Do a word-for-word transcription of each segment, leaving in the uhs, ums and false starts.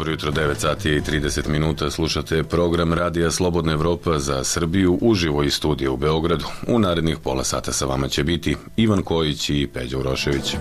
Dobro jutro, devet sati i trideset minuta, slušate program Radija Slobodna Evropa za Srbiju uživo iz studija u Beogradu. U narednih pola sata sa vama će biti Ivan Kojić i Peđa Urošević.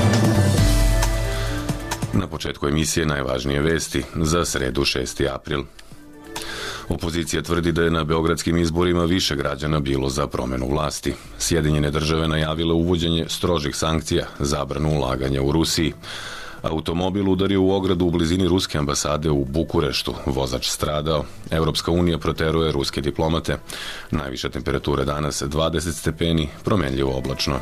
Na početku emisije najvažnije vesti za sredu šesti april. Opozicija tvrdi da je na beogradskim izborima više građana bilo za promenu vlasti. Sjedinjene države najavile uvođenje strožih sankcija, zabranu ulaganja u Rusiji. Automobil udario u ogradu u blizini ruske ambasade u Bukureštu. Vozač stradao. Evropska unija proteruje ruske diplomate. Najviša temperatura danas dvadeset stepeni, promenljivo oblačno.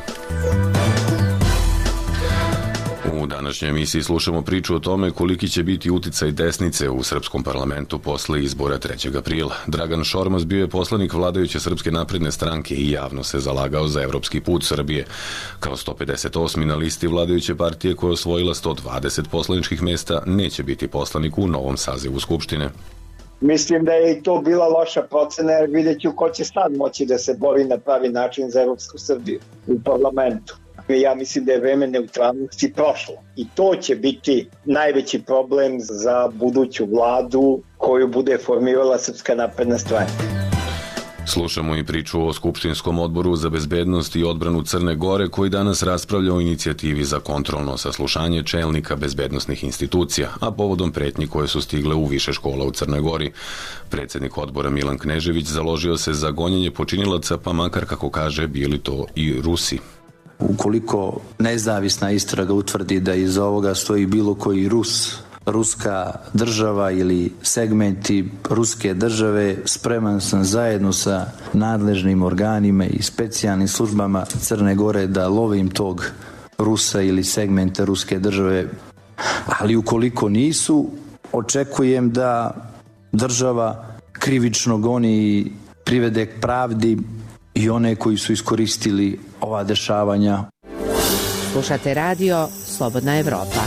U današnjoj emisiji slušamo priču o tome koliki će biti uticaj desnice u srpskom parlamentu posle izbora trećeg aprila. Dragan Šormaz bio je poslanik vladajuće Srpske napredne stranke i javno se zalagao za evropski put Srbije. Kao sto pedeset osmi na listi vladajuće partije koja je osvojila sto dvadeset poslaničkih mesta, neće biti poslanik u novom sazivu Skupštine. Mislim da je i to bila loša procena, jer vidjet ću ko će sad moći da se bori na pravi način za Evropsku Srbiju u parlamentu. Ja mislim da je vreme neutralnosti prošlo i to će biti najveći problem za buduću vladu koju bude formirala Srpska napredna stranka. Slušamo i priču o Skupštinskom odboru za bezbednost i odbranu Crne Gore koji danas raspravlja o inicijativi za kontrolno saslušanje čelnika bezbednosnih institucija, a povodom pretnji koje su stigle u više škola u Crnoj Gori. Predsjednik odbora Milan Knežević založio se za gonjenje počinilaca, pa makar, kako kaže, bili to i Rusi. Ukoliko nezavisna istraga utvrdi da iza ovoga stoji bilo koji Rus, ruska država ili segmenti ruske države, spreman sam zajedno sa nadležnim organima i specijalnim službama Crne Gore da lovim tog Rusa ili segmente ruske države. Ali ukoliko nisu, očekujem da država krivično goni i privede k pravdi i one koji su iskoristili ova dešavanja. Slušate radio Slobodna Evropa.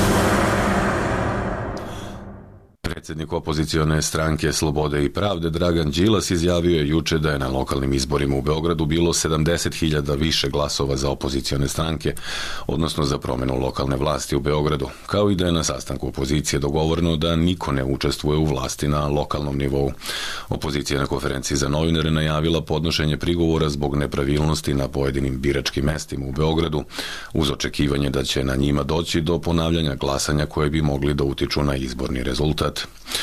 Predsjednik opozicione stranke Slobode i pravde Dragan Đilas izjavio je juče da je na lokalnim izborima u Beogradu bilo sedamdeset hiljada više glasova za opozicione stranke, odnosno za promjenu lokalne vlasti u Beogradu, kao i da je na sastanku opozicije dogovoreno da niko ne učestvuje u vlasti na lokalnom nivou. Opozicija na konferenciji za novinare najavila podnošenje prigovora zbog nepravilnosti na pojedinim biračkim mestima u Beogradu, uz očekivanje da će na njima doći do ponavljanja glasanja koje bi mogli da utiču na izborni rezultat.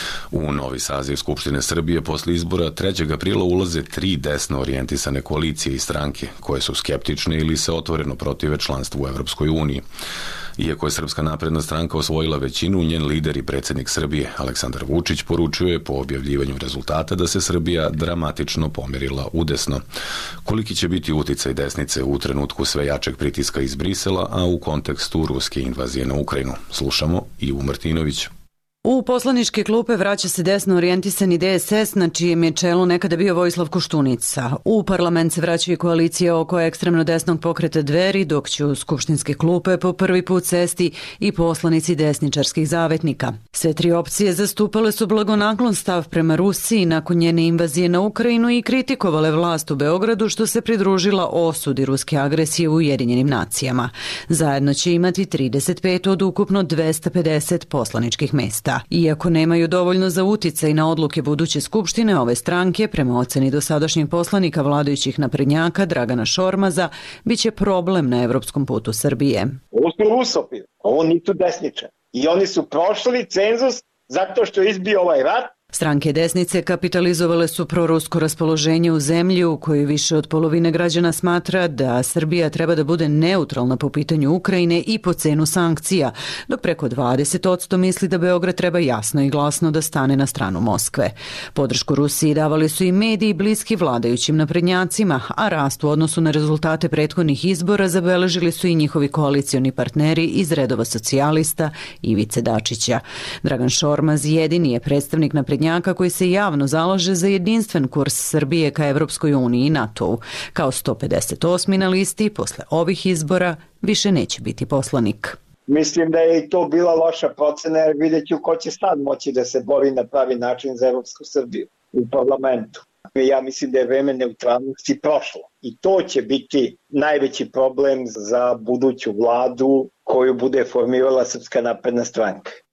U novi saziv Skupštine Srbije posle izbora trećeg aprila ulaze tri desno orijentisane koalicije i stranke koje su skeptične ili se otvoreno protive članstvu u Evropskoj uniji. Iako je Srpska napredna stranka osvojila većinu, njen lider i predsjednik Srbije Aleksandar Vučić poručuje po objavljivanju rezultata da se Srbija dramatično pomerila udesno. Koliki će biti uticaj desnice u trenutku sve jačeg pritiska iz Brisela, a u kontekstu ruske invazije na Ukrajinu? Slušamo Ivu Martinović. U poslaničke klupe vraća se desno orijentisani D S S, na čijem je čelu nekada bio Vojislav Koštunica. U parlament se vraćaju koalicije oko ekstremno desnog pokreta Dveri, dok će u skupštinske klupe po prvi put sesti i poslanici desničarskih zavetnika. Sve tri opcije zastupale su blagonaklon stav prema Rusiji nakon njene invazije na Ukrajinu i kritikovale vlast u Beogradu što se pridružila osudi ruske agresije u Ujedinjenim nacijama. Zajedno će imati trideset pet od ukupno dvesta pedeset poslaničkih mesta. Iako nemaju dovoljno za uticaj na odluke buduće skupštine, ove stranke, prema oceni dosadašnjeg poslanika vladajućih naprednjaka Dragana Šormaza, bit će problem na evropskom putu Srbije. Ovo su rusofili, ovo nisu desničari. I oni su prošli cenzus zato što je izbio ovaj rat. Stranke desnice kapitalizovale su prorusko raspoloženje u zemlji u kojoj više od polovine građana smatra da Srbija treba da bude neutralna po pitanju Ukrajine i po cenu sankcija, dok preko dvadeset posto misli da Beograd treba jasno i glasno da stane na stranu Moskve. Podršku Rusiji davali su i mediji bliski vladajućim naprednjacima, a rast u odnosu na rezultate prethodnih izbora zabeležili su i njihovi koalicioni partneri iz redova socijalista Ivice Dačića. Dragan Šormaz jedini je predstavnik naprednjaka koji se javno zalaže za jedinstven kurs Srbije ka Evropskoj uniji i NATO-u. Kao sto pedeset osmi na listi, posle ovih izbora više neće biti poslanik. Mislim da je i to bila loša procena, jer vidjet ću ko će sad moći da se bori na pravi način za Evropsku Srbiju u parlamentu. Ja mislim da je vreme neutralnosti prošlo i to će biti najveći problem za buduću vladu koju bude formirala Srpska napredna stranka.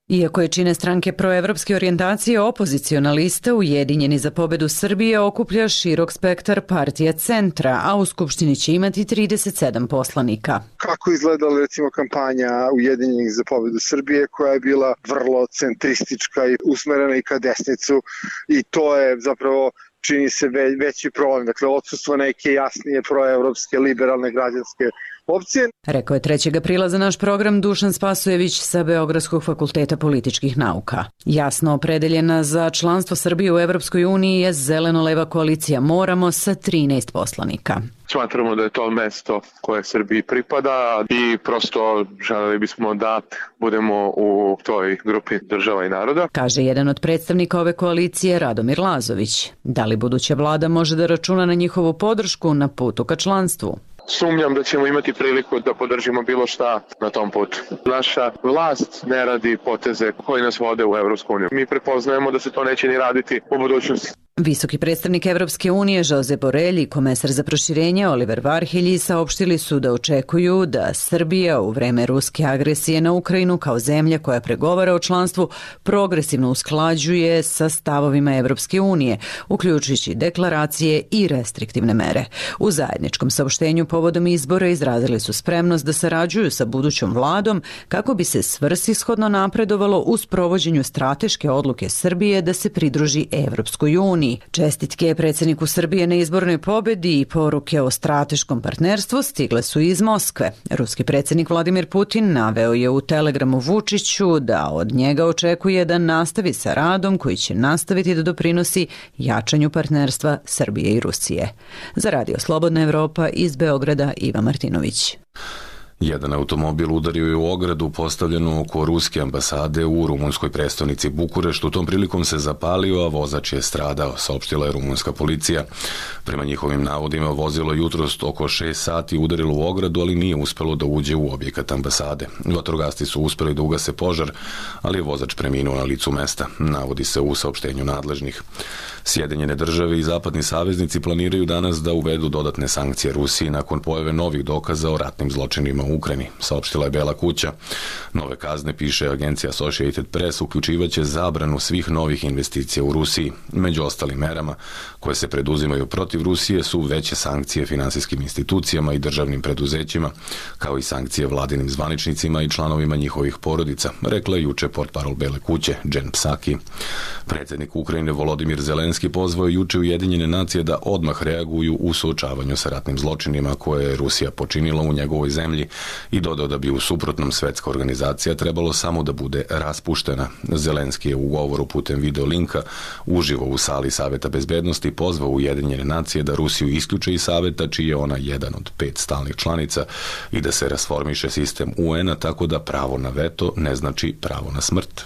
Iako je čine stranke proevropske orijentacije, opoziciona lista Ujedinjeni za pobedu Srbije okuplja širok spektar partija centra, a u Skupštini će imati trideset sedam poslanika. Kako izgledala recimo kampanja Ujedinjenih za pobedu Srbije, koja je bila vrlo centristička i usmerena i ka desnicu, i to je zapravo čini se veći problem. Dakle, odsustvo neke jasnije proevropske, liberalne, građanske opcije. Rekao je trećeg aprila za naš program Dušan Spasojević sa Beogradskog fakulteta političkih nauka. Jasno opredeljena za članstvo Srbije u Evropskoj uniji je zeleno-leva koalicija Moramo sa trinaest poslanika. Smatramo da je to mesto koje Srbiji pripada i prosto želeli bismo da budemo u toj grupi država i naroda. Kaže jedan od predstavnika ove koalicije, Radomir Lazović. Da li buduća vlada može da računa na njihovu podršku na putu ka članstvu? Sumnjam da ćemo imati priliku da podržimo bilo šta na tom putu. Naša vlast ne radi poteze koji nas vode u Evropsku uniju. Mi prepoznajemo da se to neće ni raditi u budućnosti. Visoki predstavnik Evropske unije Jose Borrell i komesar za proširenje Oliver Varhelji saopštili su da očekuju da Srbija u vreme ruske agresije na Ukrajinu kao zemlja koja pregovara o članstvu progresivno usklađuje sa stavovima Evropske unije, uključujući deklaracije i restriktivne mere. U zajedničkom saopštenju povodom izbora izrazili su spremnost da sarađuju sa budućom vladom kako bi se svrsishodno napredovalo u sprovođenju strateške odluke Srbije da se pridruži Evropskoj uniji. Čestitke predsjedniku Srbije na izbornoj pobedi i poruke o strateškom partnerstvu stigle su iz Moskve. Ruski predsjednik Vladimir Putin naveo je u telegramu Vučiću da od njega očekuje da nastavi sa radom koji će nastaviti da doprinosi jačanju partnerstva Srbije i Rusije. Za Radio Slobodna Evropa iz Beograda Iva Martinović. Jedan automobil udario je u ogradu postavljenu oko ruske ambasade u rumunskoj prestonici Bukureštu. Tom prilikom se zapalio, a vozač je stradao, saopštila je rumunska policija. Prema njihovim navodima, vozilo jutros oko šest sati udarilo u ogradu, ali nije uspelo da uđe u objekat ambasade. Vatrogasci su uspeli da ugase požar, ali je vozač preminuo na licu mesta, navodi se u saopštenju nadležnih. Sjedinjene države i zapadni saveznici planiraju danas da uvedu dodatne sankcije Rusiji nakon pojave novih dokaza o ratnim zločinima u Ukrajini, saopštila je Bela kuća. Nove kazne, piše agencija Associated Press, uključivaće zabranu svih novih investicija u Rusiji. Među ostalim merama koje se preduzimaju protiv Rusije su veće sankcije finansijskim institucijama i državnim preduzećima, kao i sankcije vladinim zvaničnicima i članovima njihovih porodica, rekla je juče portparol Bele kuće Jen Psaki. Predsjednik Ukrajine Volodimir Zelenski pozvao juče Ujedinjene nacije da odmah reaguju u suočavanju sa ratnim zločinima koje je Rusija počinila u njegovoj zemlji i dodao da bi u suprotnom svetska organizacija trebalo samo da bude raspuštena. Zelenski je u govoru putem video linka uživo u sali Saveta bezbednosti pozvao Ujedinjene nacije da Rusiju isključe iz Saveta, čiji je ona jedan od pet stalnih članica, i da se rasformiše sistem U N-a tako da pravo na veto ne znači pravo na smrt.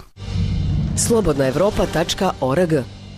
slobodna evropa tačka org.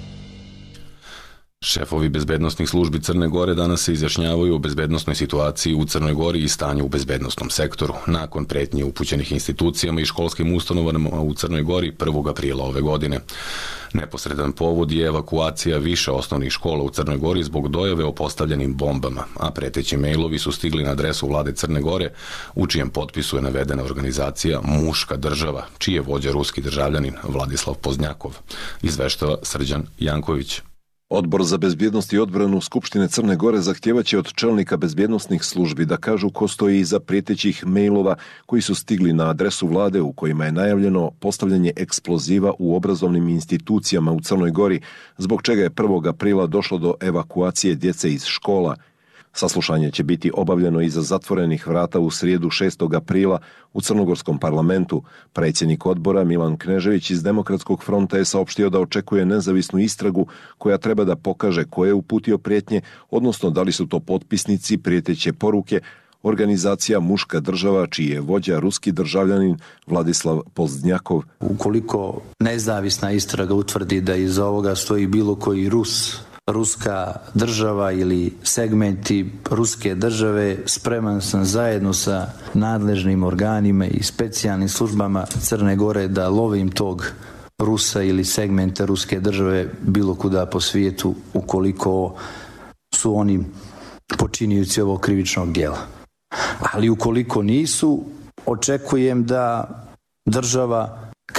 Šefovi bezbednostnih službi Crne Gore danas se izjašnjavaju o bezbednostnoj situaciji u Crnoj Gori i stanju u bezbednostnom sektoru. Nakon pretnje upućenih institucijama i školskim ustanovama u Crnoj Gori prvog aprila ove godine. Neposredan povod je evakuacija više osnovnih škola u Crnoj Gori zbog dojave o postavljenim bombama, a preteći mejlovi su stigli na adresu vlade Crne Gore, u čijem potpisu je navedena organizacija Muška država, čiji je vođa ruski državljanin Vladislav Poznjakov, izveštava Srđan Janković. Odbor za bezbjednost i odbranu Skupštine Crne Gore zahtjevaće od čelnika bezbjednostnih službi da kažu ko stoji iza prijetećih mejlova koji su stigli na adresu vlade u kojima je najavljeno postavljanje eksploziva u obrazovnim institucijama u Crnoj Gori, zbog čega je prvog aprila došlo do evakuacije djece iz škola. Saslušanje će biti obavljeno iza zatvorenih vrata u srijedu šestog aprila u Crnogorskom parlamentu. Predsjednik odbora Milan Knežević iz Demokratskog fronta je saopštio da očekuje nezavisnu istragu koja treba da pokaže ko je uputio prijetnje, odnosno da li su to potpisnici prijeteće poruke, organizacija Muška država, čiji je vođa ruski državljanin Vladislav Pozdnjakov. Ukoliko nezavisna istraga utvrdi da iza ovoga stoji bilo koji Rus, ruska država ili segmenti ruske države, spreman sam zajedno sa nadležnim organima i specijalnim službama Crne Gore da lovim tog Rusa ili segmente ruske države bilo kuda po svijetu ukoliko su oni počinioci ovog krivičnog djela. Ali ukoliko nisu, očekujem da država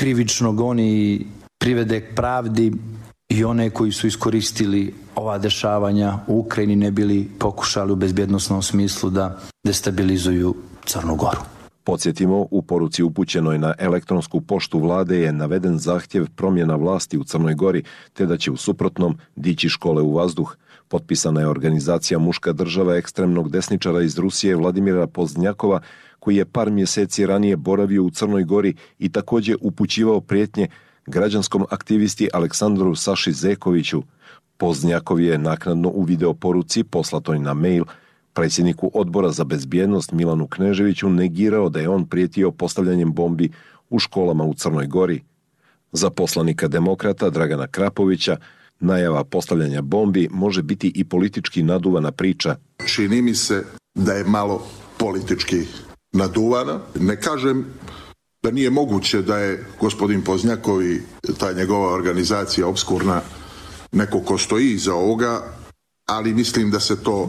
krivično goni i privede k pravdi i one koji su iskoristili ova dešavanja u Ukrajini ne bili pokušali u bezbjednosnom smislu da destabilizuju Crnu Goru. Podsjetimo, u poruci upućenoj na elektronsku poštu vlade je naveden zahtjev promjena vlasti u Crnoj Gori, te da će u suprotnom dići škole u vazduh. Potpisana je organizacija Muška država ekstremnog desničara iz Rusije Vladimira Pozdnjakova, koji je par mjeseci ranije boravio u Crnoj Gori i također upućivao prijetnje građanskom aktivisti Aleksandru Saši Zekoviću. Pozdnjakov je naknadno u video poruci poslatoj na mail predsjedniku odbora za bezbjednost Milanu Kneževiću negirao da je on prijetio postavljanjem bombi u školama u Crnoj Gori. Za poslanika demokrata Dragana Krapovića najava postavljanja bombi može biti i politički naduvana priča. Čini mi se da je malo politički naduvana. Ne kažem da nije moguće da je gospodin Pozdnjakov i ta njegova organizacija obskurna neko ko stoji iza ovoga, ali mislim da se to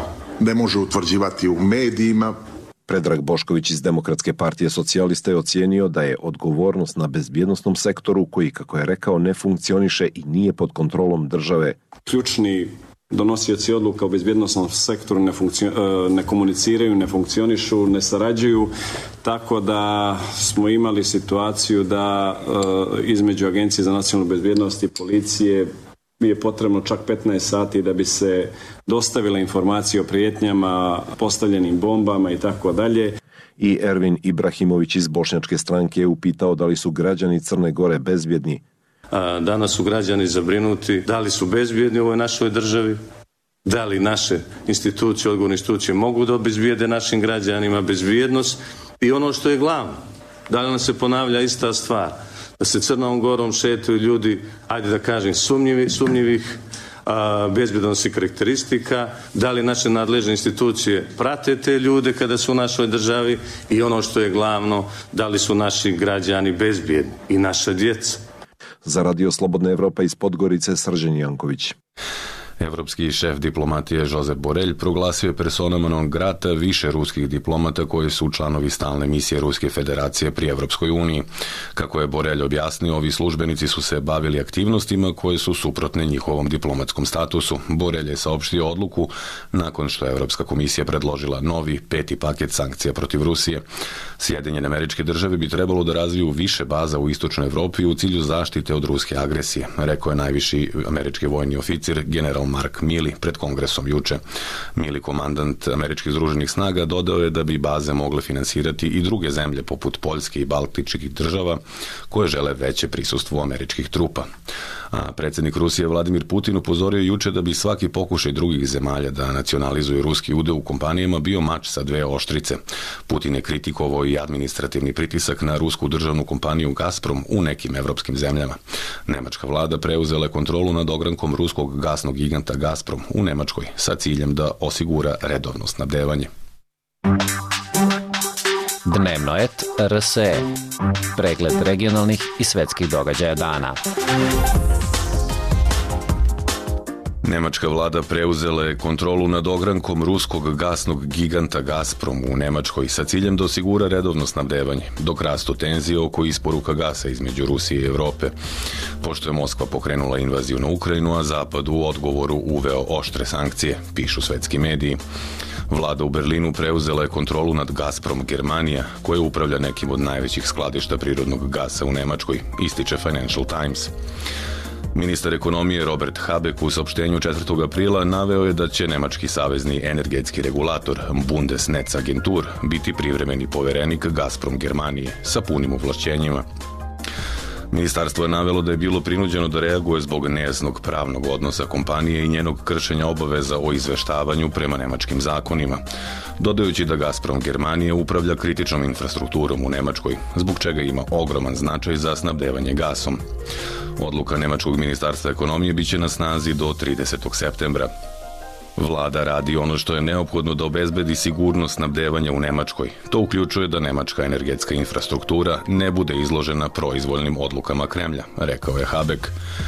ne može utvrđivati u medijima. Predrag Bošković iz Demokratske partije socijalista je ocijenio da je odgovornost na bezbjednosnom sektoru koji, kako je rekao, ne funkcioniše i nije pod kontrolom države. Ključni donosioci odluka u bezbjednosnom sektoru ne, funkcio- ne komuniciraju, ne funkcionišu, ne sarađuju, tako da smo imali situaciju da između Agencije za nacionalnu bezbjednost i policije je potrebno čak petnaest sati da bi se dostavila informacija o prijetnjama, postavljenim bombama i tako dalje. I Ervin Ibrahimović iz Bošnjačke stranke je upitao da li su građani Crne Gore bezbjedni. Danas su građani zabrinuti da li su bezbjedni u ovoj našoj državi, da li naše institucije, odgovorne institucije mogu da obezbijede našim građanima bezbjednost i ono što je glavno, da li nam se ponavlja ista stvar, da se Crnom Gorom šetaju ljudi, ajde da kažem, sumnjivi, sumnjivih a, bezbjednosnih karakteristika, da li naše nadležne institucije prate te ljude kada su u našoj državi i ono što je glavno, da li su naši građani bezbjedni i naša djeca. Za Radio Slobodna Evropa iz Podgorice Srđan Janković. Evropski šef diplomatije Josep Borelj proglasio je persona non grata više ruskih diplomata koji su članovi stalne misije Ruske federacije pri Evropskoj uniji. Kako je Borelj objasnio, ovi službenici su se bavili aktivnostima koje su suprotne njihovom diplomatskom statusu. Borelj je saopštio odluku nakon što je Evropska komisija predložila novi peti paket sankcija protiv Rusije. Sjedinjene Američke Države bi trebalo da razviju više baza u istočnoj Evropi u cilju zaštite od ruske agresije, rekao je najviši američki vojni oficir general Mark Milley pred kongresom juče. Milley, komandant američkih združenih snaga, dodao je da bi baze mogle finansirati i druge zemlje poput Poljske i Baltičkih država koje žele veće prisustvo američkih trupa. A predsjednik Rusije Vladimir Putin upozorio juče da bi svaki pokušaj drugih zemalja da nacionalizuju ruski udeo u kompanijama bio mač sa dve oštrice. Putin je kritikovao i administrativni pritisak na rusku državnu kompaniju Gazprom u nekim evropskim zemljama. Nemačka vlada preuzela je kontrolu nad ogrankom ruskog gasnog giganta Gazprom u Nemačkoj sa ciljem da osigura redovno snabdevanje. Dnevno et R S E. Pregled regionalnih i svetskih događaja dana. Nemačka vlada preuzela je kontrolu nad ogrankom ruskog gasnog giganta Gazprom u Nemačkoj sa ciljem da osigura redovno snabdevanje, dok rastu tenzije oko isporuka gasa između Rusije i Evrope. Pošto je Moskva pokrenula invaziju na Ukrajinu, a Zapad u odgovoru uveo oštre sankcije, pišu svetski mediji. Vlada u Berlinu preuzela je kontrolu nad Gazprom Germanija, koja upravlja nekim od najvećih skladišta prirodnog gasa u Nemačkoj, ističe Financial Times. Ministar ekonomije Robert Habeck u saopštenju četvrtog aprila naveo je da će nemački savezni energetski regulator Bundesnetzagentur biti privremeni poverenik Gazprom Germanije sa punim ovlašćenjima. Ministarstvo je navelo da je bilo prinuđeno da reaguje zbog nejasnog pravnog odnosa kompanije i njenog kršenja obaveza o izveštavanju prema nemačkim zakonima, dodajući da Gazprom Germanije upravlja kritičnom infrastrukturom u Nemačkoj, zbog čega ima ogroman značaj za snabdevanje gasom. Odluka Nemačkog ministarstva ekonomije biće na snazi do tridesetog septembra. Vlada radi ono što je neophodno da obezbedi sigurnost snabdevanja u Nemačkoj. To uključuje da nemačka energetska infrastruktura ne bude izložena proizvoljnim odlukama Kremlja, rekao je Habeck.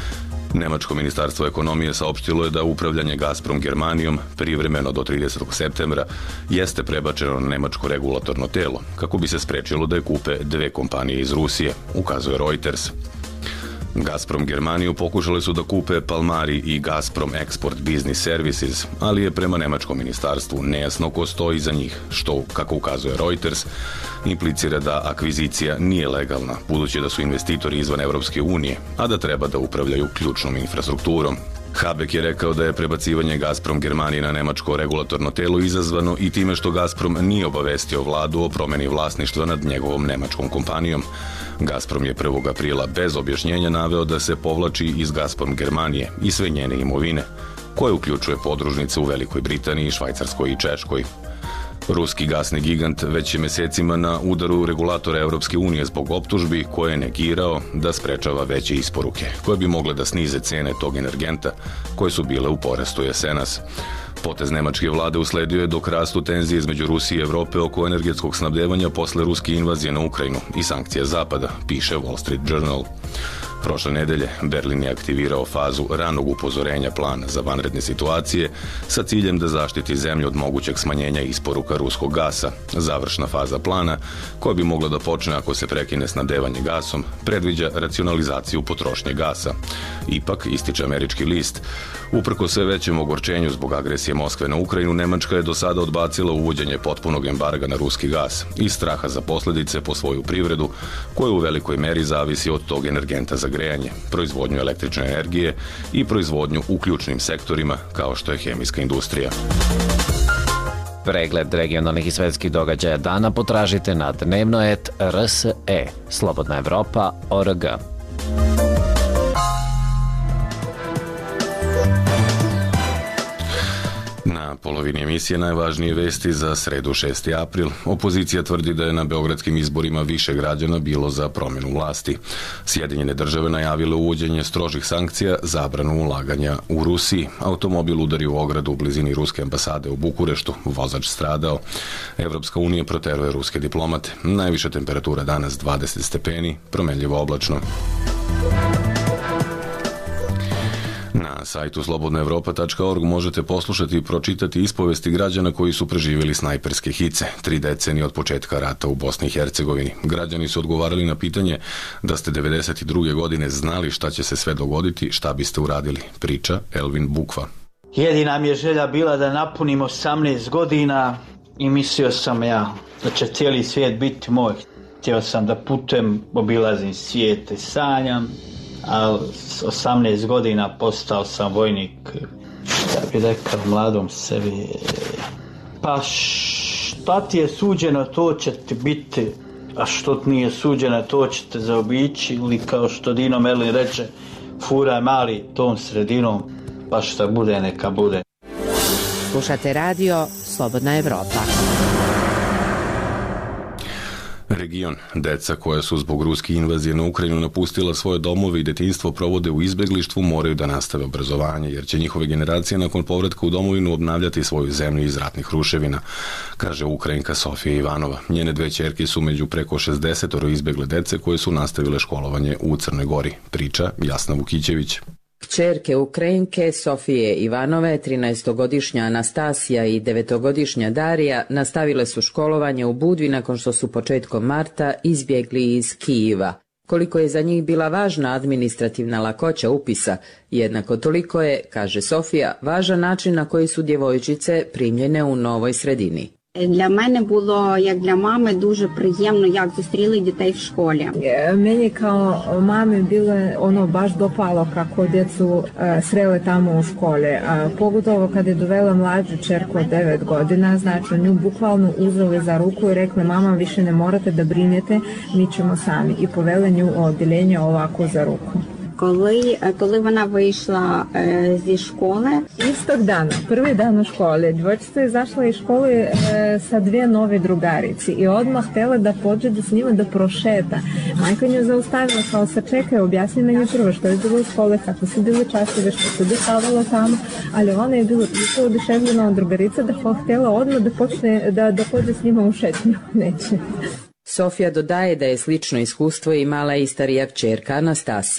Nemačko ministarstvo ekonomije saopštilo je da upravljanje Gazprom Germanijom privremeno do tridesetog septembra jeste prebačeno na nemačko regulatorno telo, kako bi se sprečilo da je kupe dve kompanije iz Rusije, ukazuje Reuters. Gazprom Germaniju pokušali su da kupe Palmari i Gazprom Export Business Services, ali je prema nemačkom ministarstvu nejasno ko stoji za njih, što, kako ukazuje Reuters, implicira da akvizicija nije legalna, budući da su investitori izvan Evropske unije, a da treba da upravljaju ključnom infrastrukturom. Habeck je rekao da je prebacivanje Gazprom Germanije na nemačko regulatorno telo izazvano i time što Gazprom nije obavestio vladu o promeni vlasništva nad njegovom nemačkom kompanijom. Gazprom je prvog aprila bez objašnjenja naveo da se povlači iz Gazprom Germanije i sve njene imovine, koje uključuje podružnice u Velikoj Britaniji, Švajcarskoj i Češkoj. Ruski gasni gigant već je mesecima na udaru regulatora Evropske unije zbog optužbi koje je negirao da sprečava veće isporuke, koje bi mogle da snize cene tog energenta, koje su bile u porastu jesenas. Potez nemačke vlade usledio je dok rastu tenzije između Rusije i Evrope oko energetskog snabdevanja posle ruske invazije na Ukrajinu i sankcija Zapada, piše Wall Street Journal. Prošle nedelje Berlin je aktivirao fazu ranog upozorenja plana za vanredne situacije sa ciljem da zaštiti zemlju od mogućeg smanjenja isporuka ruskog gasa. Završna faza plana, koja bi mogla da počne ako se prekine snabdevanje gasom, predviđa racionalizaciju potrošnje gasa. Ipak, ističe američki list, uprko sve većem ogorčenju zbog agresije Moskve na Ukrajinu, Nemačka je do sada odbacila uvođenje potpunog embarga na ruski gas iz straha za posledice po svoju privredu, koja u velikoj meri zavisi od tog energenta za grejanje, proizvodnju električne energije i proizvodnju u ključnim sektorima kao što je hemijska industrija. Pregled regionalnih i svetskih događaja dana potražite na dnevnoet R S E, Slobodna Evropa, O R G. Na polovini emisije najvažnije vesti za sredu šesti april. Opozicija tvrdi da je na beogradskim izborima više građana bilo za promjenu vlasti. Sjedinjene države najavile uvođenje strožih sankcija, zabranu ulaganja u Rusiji. Automobil udario u ogradu u blizini ruske ambasade u Bukureštu, vozač stradao. Evropska unija proteruje ruske diplomate. Najviša temperatura danas dvadeset stepeni, promenljivo oblačno. Na sajtu slobodna evropa tačka org možete poslušati i pročitati ispovesti građana koji su preživjeli snajperske hice, tri decenije od početka rata u Bosni i Hercegovini. Građani su odgovarali na pitanje da ste devedeset druge godine znali šta će se sve dogoditi, šta biste uradili, priča Elvin Bukva. Jedina mi je želja bila da napunim osamnaest godina i mislio sam ja da će cijeli svijet biti moj. Htio sam da putujem, obilazim svijet i sanjam. A s osamnaest godina postao sam vojnik, da bi rekao mladom sebi, pa šta ti je suđeno, to će ti biti, a što ti nije suđeno, to će te zaobići, ili kao što Dino Merlin reče, furaj mali tom sredinom, pa šta bude, neka bude. Slušate radio Slobodna Evropa. Region. Deca koja su zbog ruske invazije na Ukrajinu napustila svoje domove i detinjstvo provode u izbeglištvu moraju da nastave obrazovanje, jer će njihove generacije nakon povratka u domovinu obnavljati svoju zemlju iz ratnih ruševina, kaže Ukrajinka Sofija Ivanova. Njene dve ćerke su među preko šezdeset izbegle dece koje su nastavile školovanje u Crnoj Gori, priča Jasna Vukićević. Kćerke Ukrajinke Sofije Ivanove, trinaestogodišnja Anastasija i devetogodišnja Darija nastavile su školovanje u Budvi nakon što su početkom marta izbjegli iz Kijeva. Koliko je za njih bila važna administrativna lakoća upisa, jednako toliko je, kaže Sofija, važan način na koji su djevojčice primljene u novoj sredini. Для мене було, як для мами, дуже приємно, як зустріли дітей в школі. Meni kao mami bilo ono baš dopalo kako djecu srele tamo u škole. Pogotovo kad je dovela mlađu čerku od devet godina, znači nju bukvalno uzeli za ruku i rekli mama više ne morate da brinete, mi ćemo sami. I povele nju u odjeljenje ovako za ruku. Коли, коли вона вийшла е, зі школи. Istog dana, prvi dan u školi, djevojčica je izašla iz škole e, sa dvije nove drugarici i odmah htjela da pođe da s njima da prošeta. Majka nju zaustavila, kao se čekaj, objasni meni prvo što je bilo u škole, kako su bili časovi, što se dešavalo tamo, ali ona je bila toliko oduševljena od drugarica da htjela odmah da počne da, da pođe s njima u šetnju. Neće. Sofija dodaje da je slično iskustvo imala i starija kćerka Anastasija.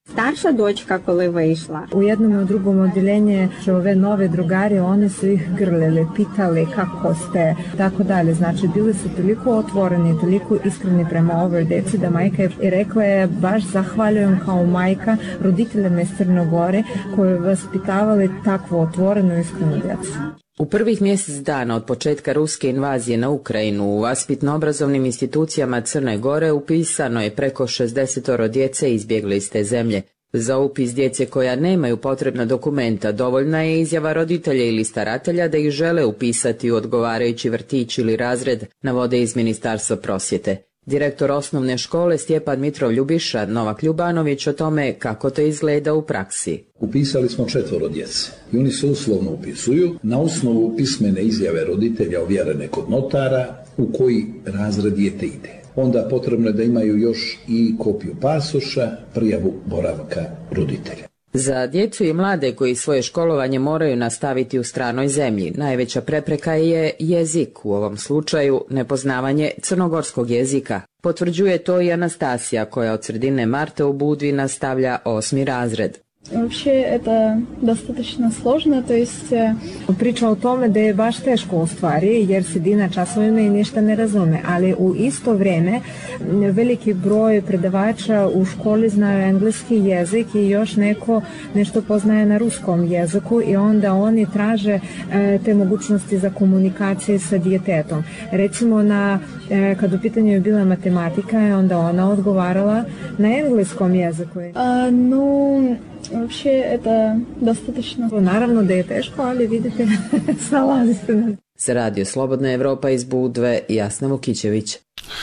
Starša dočka коли вийшла. U jednom i u drugom odjeljenju ove nove drugari, oni su ih grlili, pitali kako ste, tako dalje. Znači, bili su toliko otvoreni, toliko iskreni prema ovoj deci da majka je rekla je baš zahvaljujem kao majka roditeljima iz Crne Gore koji vaspitavali takvu otvorenu iskrenu djecu. U prvih mjesec dana od početka ruske invazije na Ukrajinu u vaspitno-obrazovnim institucijama Crne Gore upisano je preko šezdeset djece izbjegle iz te zemlje. Za upis djece koja nemaju potrebna dokumenta dovoljna je izjava roditelja ili staratelja da ih žele upisati u odgovarajući vrtić ili razred, navode iz Ministarstva prosvjete. Direktor osnovne škole Stjepan Mitrov Ljubiša Novak Ljubanović o tome kako to izgleda u praksi. Upisali smo četvoro djece i oni se uslovno upisuju na osnovu pismene izjave roditelja ovjerene kod notara u koji razred dijete ide. Onda potrebno je da imaju još i kopiju pasoša, prijavu boravka roditelja. Za djecu i mlade koji svoje školovanje moraju nastaviti u stranoj zemlji, najveća prepreka je jezik, u ovom slučaju nepoznavanje crnogorskog jezika. Potvrđuje to i Anastasija koja od sredine marta u Budvi nastavlja osmi razred. Вообще это достаточно сложно, то есть... Priča o tome da je baš teško u stvari, jer sedi na časovima i ništa ne razume, ali u isto vrijeme veliki broj predavača u školi znaju engleski jezik i još neko nešto poznaje na ruskom jeziku i onda oni traže e, te mogućnosti za komunikacije sa djetetom. Recimo, na, e, kad u pitanju je bila matematika, onda ona odgovarala na engleskom jeziku. A, no... Вообще это достаточно. Naravno da je teško, ali vidite, snalazite nas. Za Radio Slobodna Evropa iz Budve, Jasna Vukićević.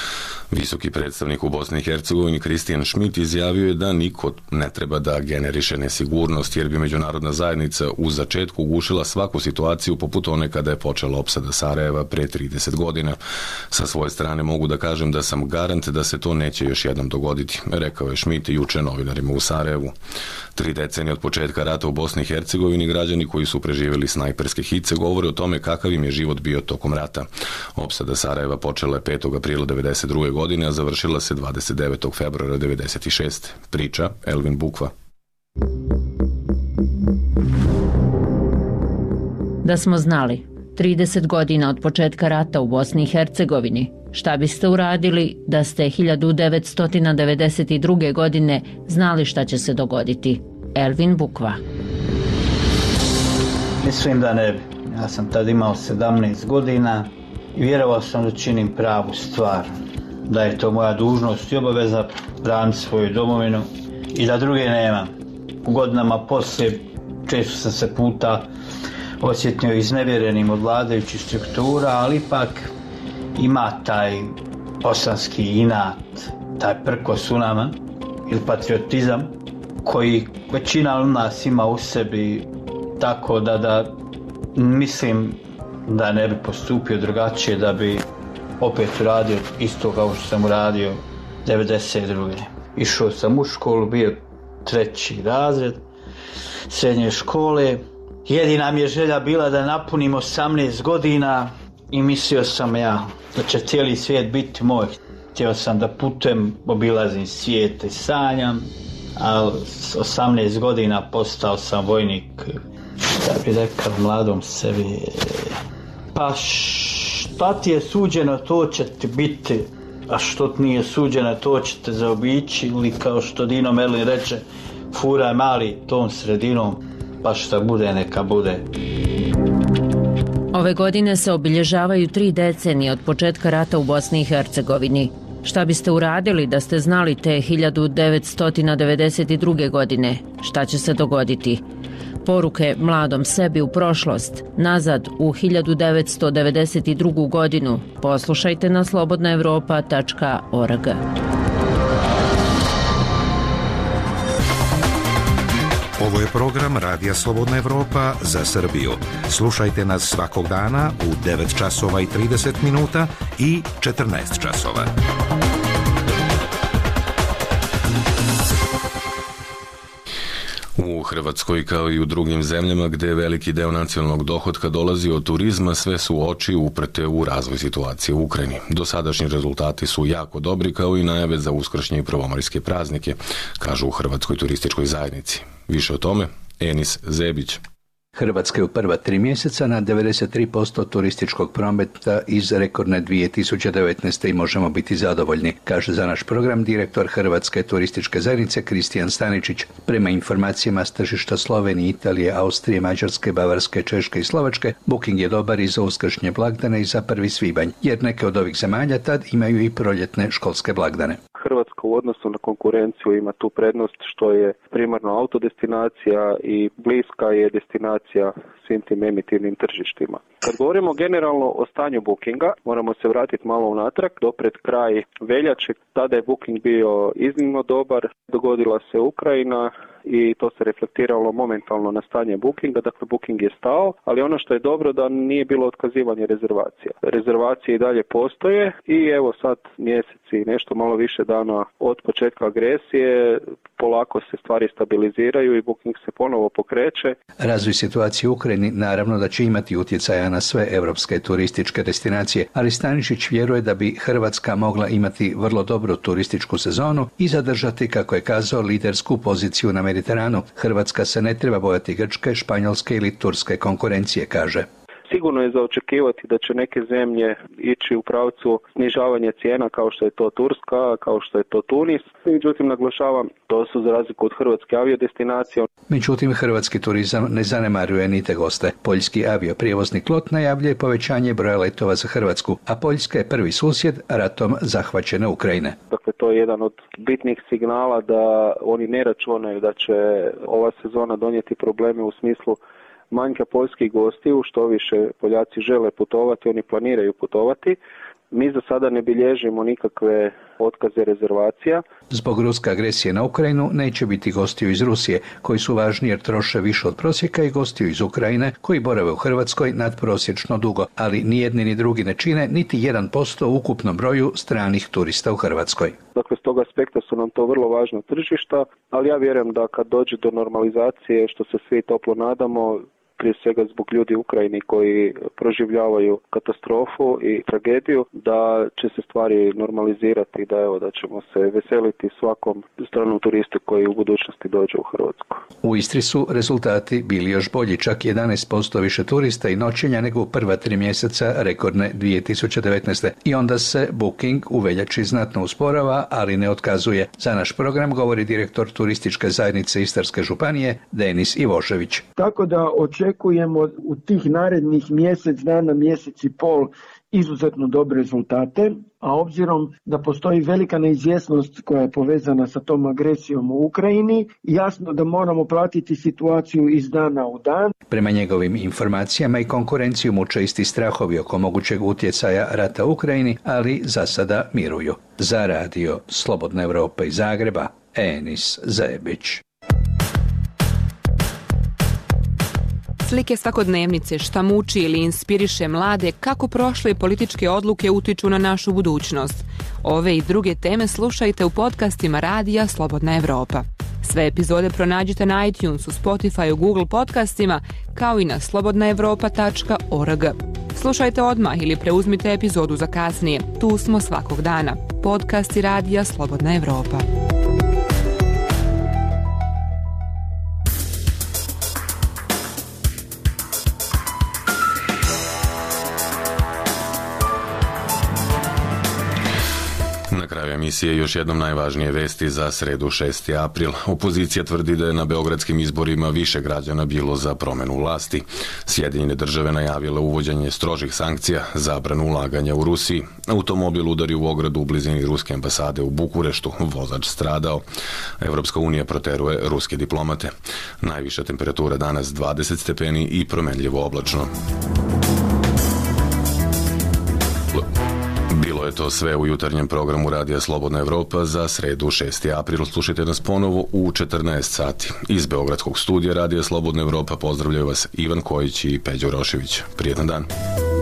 Visoki predstavnik u Bosni i Hercegovini Kristijan Šmit izjavio je da niko ne treba da generiše nesigurnost, jer bi međunarodna zajednica u začetku ugušila svaku situaciju poput one kada je počela opsada Sarajeva pre trideset godina. Sa svoje strane mogu da kažem da sam garant da se to neće još jednom dogoditi, rekao je Šmit juče novinarima u Sarajevu. Tri decenije od početka rata u Bosni i Hercegovini građani koji su preživjeli snajperske hice govore o tome kakav im je život bio tokom rata. Opsada Sarajeva počela je petog aprila devedeset druge godine, a završila se dvadeset devetog februara devedeset šeste. Priča Elvin Bukva. Da smo znali, trideset godina od početka rata u Bosni i Hercegovini, šta biste uradili da ste hiljadu devetsto devedeset druge. godine znali šta će se dogoditi? Elvin Bukva. Mislim da ne bi. Ja sam tad imao sedamnaest godina i vjerovao sam da činim pravu stvar. Da je to moja dužnost i obaveza braniti svoju domovinu i da druge nema. U godinama poslije često sam se puta osjetio iznevjerenim od vladajućih struktura, ali ipak ima taj bosanski inat, taj prkos u nama ili patriotizam koji većina od nas ima u sebi, tako da, da mislim da ne bi postupio drugačije, da bi opet uradio isto kao što sam uradio devedeset druge. Išao sam u školu, bio treći razred srednje škole. Jedina mi je želja bila da napunim osamnaest godina i mislio sam ja da će cijeli svijet biti moj. Htio sam da putujem, obilazim svijet i sanjam, a s osamnaest godina postao sam vojnik. Šta bi rekao mladom sebi? Pa šta ti je suđeno, to će ti biti, a što ti nije suđeno, to će te zaobići, ili kao što Dino Merlin reče, furaj mali tom sredinom, pa šta bude, neka bude. Ove godine se obilježavaju tri decenije od početka rata u Bosni i Hercegovini. Šta biste uradili da ste znali te hiljadu devetsto devedeset druge. godine? Šta će se dogoditi? Poruke mladom sebi u prošlost, nazad u hiljadu devetsto devedeset drugu. godinu, poslušajte na slobodna evropa tačka org. Ovo je program Radija Slobodna Evropa za Srbiju. Slušajte nas svakog dana u devet časova i trideset minuta i četrnaest časova. U Hrvatskoj kao i u drugim zemljama gdje veliki deo nacionalnog dohotka dolazi od turizma, sve su oči uprte u razvoj situacije u Ukrajini. Dosadašnji rezultati su jako dobri kao i najave za uskršnje i prvomarijske praznike, kažu u Hrvatskoj turističkoj zajednici. Više o tome Enis Zebić. Hrvatska je u prva tri mjeseca na devedeset tri posto turističkog prometa iz rekordne dvije tisuće devetnaeste. i možemo biti zadovoljni, kaže za naš program direktor Hrvatske turističke zajednice Kristijan Staničić. Prema informacijama s tržišta Slovenije, Italije, Austrije, Mađarske, Bavarske, Češke i Slovačke, booking je dobar i za uskršnje blagdane i za prvi svibanj, jer neke od ovih zemalja tad imaju i proljetne školske blagdane. Hrvatska u odnosu na konkurenciju ima tu prednost što je primarno autodestinacija i bliska je destinacija svim tim emitivnim tržištima. Kad govorimo generalno o stanju bookinga, moramo se vratiti malo unatrag, do pred kraj veljače, tada je booking bio iznimno dobar, dogodila se Ukrajina i to se reflektiralo momentalno na stanje bookinga, dakle booking je stao, ali ono što je dobro da nije bilo otkazivanje rezervacija. Rezervacije i dalje postoje i evo sad mjeseci, nešto malo više dana od početka agresije, polako se stvari stabiliziraju i booking se ponovo pokreće. Razvoj situacije u Ukrajini naravno da će imati utjecaja na sve europske turističke destinacije, ali Stanišić vjeruje da bi Hrvatska mogla imati vrlo dobru turističku sezonu i zadržati, kako je kazao, lidersku poziciju na Mediteranu. Hrvatska se ne treba bojati Grčke, Španjolske ili Turske konkurencije, kaže. Sigurno je za očekivati da će neke zemlje ići u pravcu snižavanja cijena kao što je to Turska, kao što je to Tunis. Međutim, naglašavam, to su za razliku od hrvatske aviodestinacije. Međutim, hrvatski turizam ne zanemaruje ni te goste. Poljski avioprijevoznik LOT najavljuje povećanje broja letova za Hrvatsku, a Poljska je prvi susjed ratom zahvaćene Ukrajine. Dakle, to je jedan od bitnih signala da oni ne računaju da će ova sezona donijeti probleme u smislu manjka poljskih gostiju, što više Poljaci žele putovati, oni planiraju putovati. Mi za sada ne bilježimo nikakve otkaze rezervacija. Zbog ruske agresije na Ukrajinu neće biti gostiju iz Rusije, koji su važni jer troše više od prosjeka, i gostiju iz Ukrajine, koji borave u Hrvatskoj nadprosječno dugo, ali ni jedni ni drugi ne čine niti jedan posto u ukupnom broju stranih turista u Hrvatskoj. Dakle, s tog aspekta su nam to vrlo važna tržišta, ali ja vjerujem da kad dođe do normalizacije, što se svi toplo nadamo, prije svega zbog ljudi u Ukrajini koji proživljavaju katastrofu i tragediju, da će se stvari normalizirati i da, evo, da ćemo se veseliti svakom stranom turistu koji u budućnosti dođe u Hrvatsku. U Istri su rezultati bili još bolji, čak jedanaest posto više turista i noćenja nego u prva tri mjeseca rekordne dvije tisuće devetnaeste. I onda se booking u veljači znatno usporava, ali ne otkazuje. Za naš program govori direktor turističke zajednice Istarske županije Denis Ivošević. Tako da očekujemo u tih narednih mjesec dana, mjesec i pol izuzetno dobre rezultate, a obzirom da postoji velika neizvjesnost koja je povezana sa tom agresijom u Ukrajini, jasno da moramo pratiti situaciju iz dana u dan. Prema njegovim informacijama i konkurenciju muče isti strahovi oko mogućeg utjecaja rata u Ukrajini, ali za sada miruju. Za radio Slobodna Evropa iz Zagreba, Enis Zebić. Slike svakodnevnice, šta muči ili inspiriše mlade, kako prošle političke odluke utiču na našu budućnost. Ove i druge teme slušajte u podcastima radija Slobodna Evropa. Sve epizode pronađite na iTunesu, Spotifyu, Google podcastima, kao i na slobodna evropa tačka org. Slušajte odmah ili preuzmite epizodu za kasnije. Tu smo svakog dana. Podcasti radija Slobodna Evropa. Na kraju emisije još jednom najvažnije vesti za sredu šesti april. Opozicija tvrdi da je na beogradskim izborima više građana bilo za promjenu vlasti. Sjedinjene države najavile uvođenje strožih sankcija, zabranu ulaganja u Rusiji. Automobil udari u ogradu u blizini ruske ambasade u Bukureštu, vozač stradao. Evropska unija proteruje ruske diplomate. Najviša temperatura danas dvadeset stepeni i promenljivo oblačno. Bilo je to sve u jutarnjem programu Radija Slobodna Evropa za sredu šesti april. Slušajte nas ponovo u četrnaest sati. Iz Beogradskog studija Radija Slobodna Evropa pozdravljaju vas Ivan Kojić i Peđo Rošević. Prijetan dan.